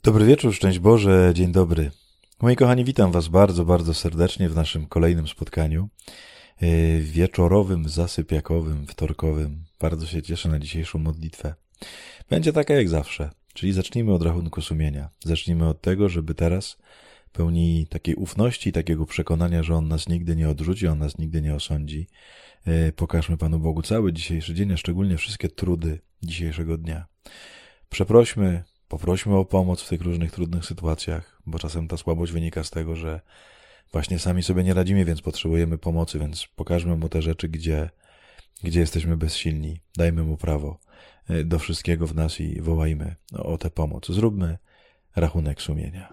Dobry wieczór, szczęść Boże, dzień dobry. Moi kochani, witam Was bardzo, bardzo serdecznie w naszym kolejnym spotkaniu wieczorowym, zasypiakowym, wtorkowym. Bardzo się cieszę na dzisiejszą modlitwę. Będzie taka jak zawsze, czyli zacznijmy od rachunku sumienia. Zacznijmy od tego, żeby teraz pełni takiej ufności, takiego przekonania, że On nas nigdy nie odrzuci, On nas nigdy nie osądzi. Pokażmy Panu Bogu cały dzisiejszy dzień, a szczególnie wszystkie trudy dzisiejszego dnia. Poprośmy o pomoc w tych różnych trudnych sytuacjach, bo czasem ta słabość wynika z tego, że właśnie sami sobie nie radzimy, więc potrzebujemy pomocy, więc pokażmy Mu te rzeczy, gdzie jesteśmy bezsilni. Dajmy Mu prawo do wszystkiego w nas i wołajmy o tę pomoc. Zróbmy rachunek sumienia.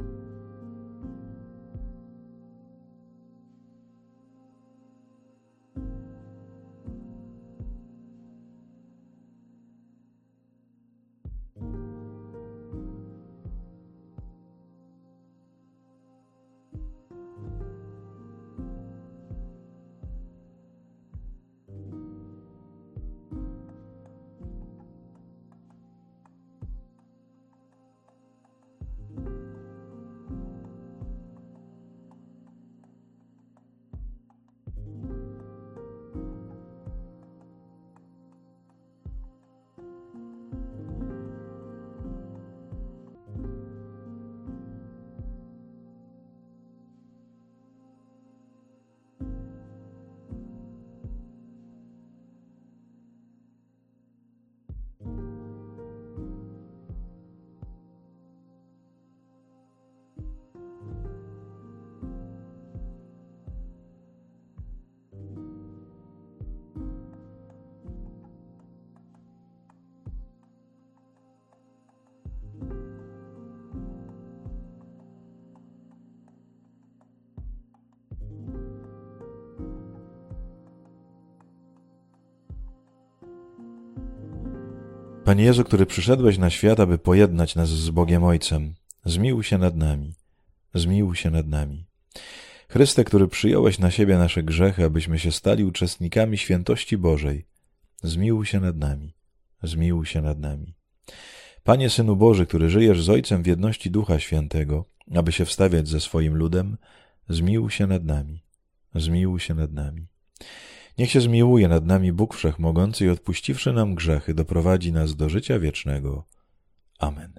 Panie Jezu, który przyszedłeś na świat, aby pojednać nas z Bogiem Ojcem, zmiłuj się nad nami, zmiłuj się nad nami. Chryste, który przyjąłeś na siebie nasze grzechy, abyśmy się stali uczestnikami świętości Bożej, zmiłuj się nad nami, zmiłuj się nad nami. Panie Synu Boży, który żyjesz z Ojcem w jedności Ducha Świętego, aby się wstawiać ze swoim ludem, zmiłuj się nad nami, zmiłuj się nad nami. Niech się zmiłuje nad nami Bóg Wszechmogący i odpuściwszy nam grzechy, doprowadzi nas do życia wiecznego. Amen.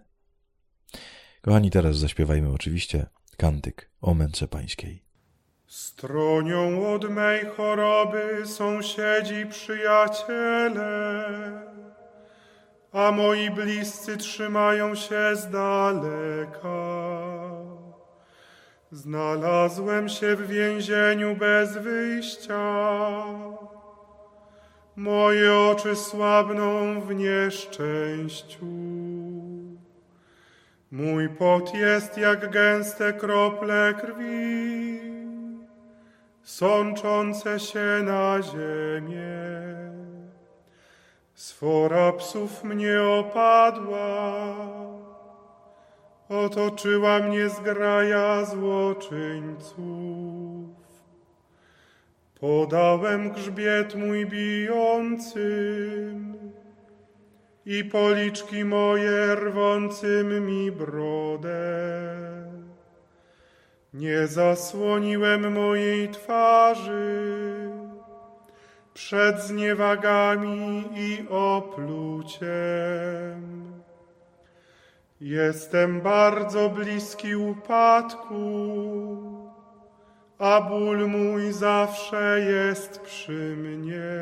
Kochani, teraz zaśpiewajmy oczywiście kantyk o męce pańskiej. Stronią od mej choroby sąsiedzi przyjaciele, a moi bliscy trzymają się z daleka. Znalazłem się w więzieniu bez wyjścia. Moje oczy słabną w nieszczęściu. Mój pot jest jak gęste krople krwi, sączące się na ziemię. Sfora psów mnie opadła, otoczyła mnie zgraja złoczyńców. Podałem grzbiet mój bijącym i policzki moje rwącym mi brodę. Nie zasłoniłem mojej twarzy przed zniewagami i opluciem. Jestem bardzo bliski upadku, a ból mój zawsze jest przy mnie.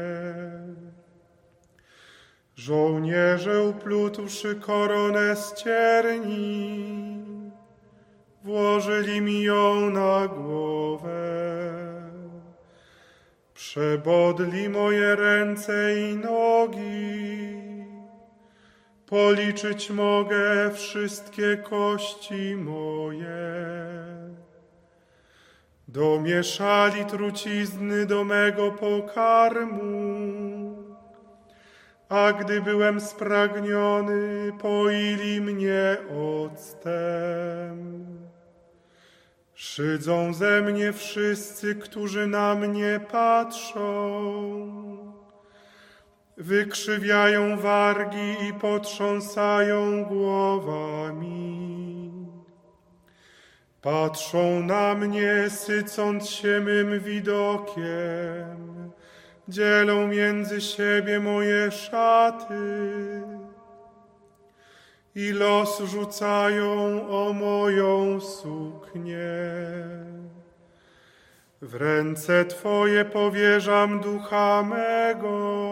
Żołnierze uplutłszy koronę z cierni, włożyli mi ją na głowę. Przebodli moje ręce i nogi, policzyć mogę wszystkie kości moje. Domieszali trucizny do mego pokarmu, a gdy byłem spragniony, poili mnie octem. Szydzą ze mnie wszyscy, którzy na mnie patrzą. Wykrzywiają wargi i potrząsają głowami. Patrzą na mnie, sycąc się mym widokiem, dzielą między siebie moje szaty i los rzucają o moją suknię. W ręce Twoje powierzam ducha mego.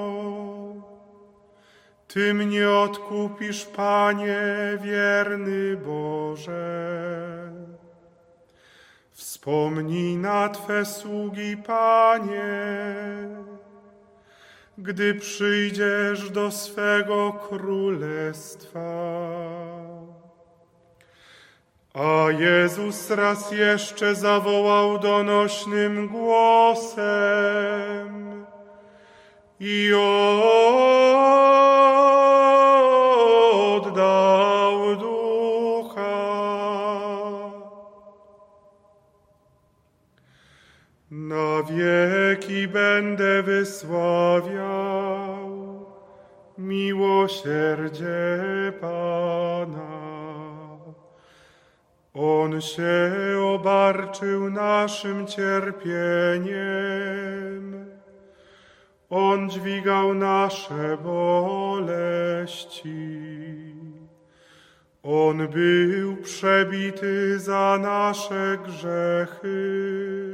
Ty mnie odkupisz, Panie, wierny Boże. Wspomnij na Twe sługi, Panie, gdy przyjdziesz do swego królestwa. A Jezus raz jeszcze zawołał donośnym głosem i oddał ducha. Na wieki będę wysławiał miłosierdzie Pana. On się obarczył naszym cierpieniem, On dźwigał nasze boleści. On był przebity za nasze grzechy,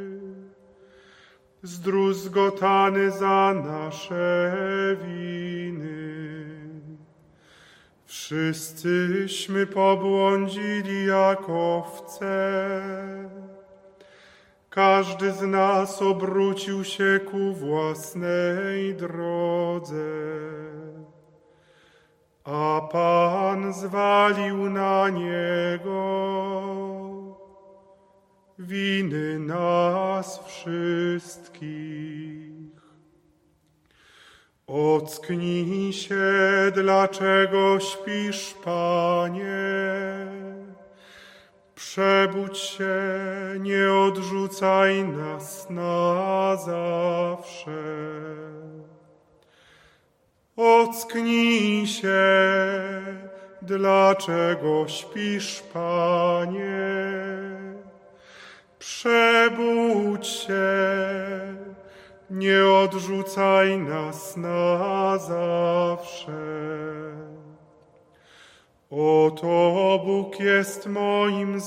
zdruzgotany za nasze winy. Wszyscyśmy pobłądzili jak owce, każdy z nas obrócił się ku własnej drodze, a Pan zwalił na Niego winy nas wszystkich. Ocknij się, dlaczego śpisz, Panie? Przebudź się, nie odrzucaj nas na zawsze. Ocknij się, dlaczego śpisz, Panie? Przebudź się, nie odrzucaj nas na zawsze. Oto Bóg jest moim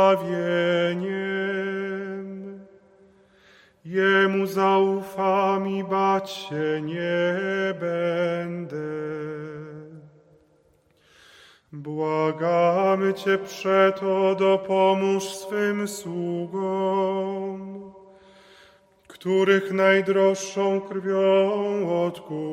zbawieniem. Jemu zaufam i bać się nie będę. Błagamy Cię przeto, dopomóż swym sługom, których najdroższą krwią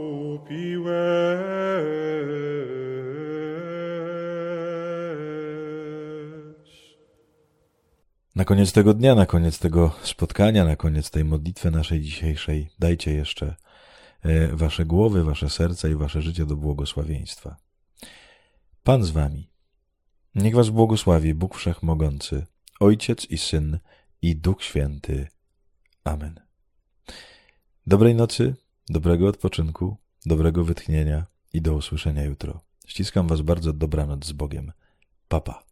odkupiłeś. Na koniec tego dnia, na koniec tego spotkania, na koniec tej modlitwy naszej dzisiejszej, dajcie jeszcze wasze głowy, wasze serca i wasze życie do błogosławieństwa. Pan z wami. Niech was błogosławi Bóg Wszechmogący, Ojciec i Syn i Duch Święty. Amen. Dobrej nocy, dobrego odpoczynku, dobrego wytchnienia i do usłyszenia jutro. Ściskam was bardzo, dobranoc z Bogiem. Pa, pa.